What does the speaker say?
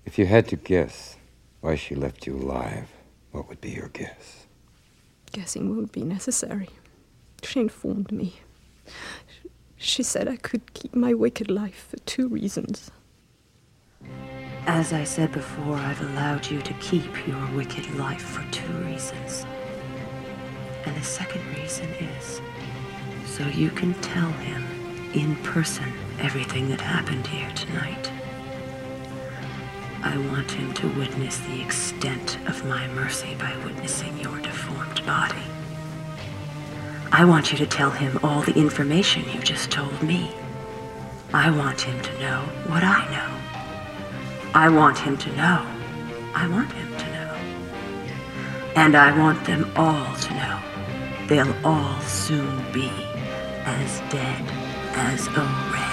If you had to guess why she left you alive, what would be your guess? Guessing won't be necessary. She informed me. She said I could keep my wicked life for 2 reasons. As I said before, I've allowed you to keep your wicked life for 2 reasons. And the second reason is so you can tell him in person everything that happened here tonight. I want him to witness the extent of my mercy by witnessing your deformed body. I want you to tell him all the information you just told me. I want him to know what I know. I want him to know. I want him to know. And I want them all to know. They'll all soon be as dead as O'Reilly.